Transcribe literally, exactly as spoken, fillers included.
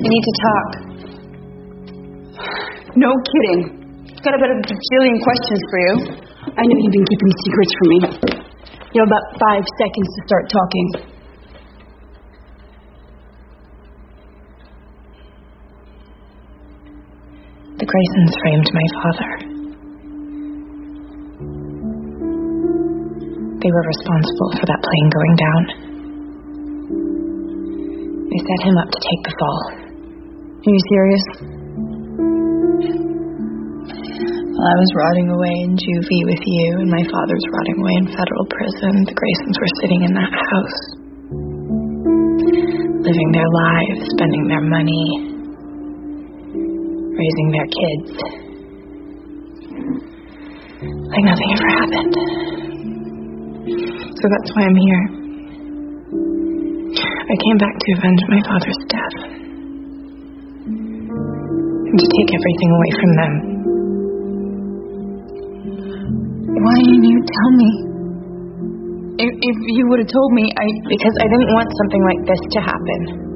We need to talk. No kidding. Got about a bajillion questions for you. I know you've been keeping secrets from me. You have about five seconds to start talking. The Graysons framed my father. They were responsible for that plane going down. They set him up to take the fall. Are you serious? While I was rotting away in juvie with you and my father's rotting away in federal prison, the Graysons were sitting in that house, living their lives, spending their money, raising their kids, like nothing ever happened. So that's why I'm here. I came back to avenge my father's death and to take everything away from them. Why didn't you tell me? If, if you would have told me, I... Because I didn't want something like this to happen.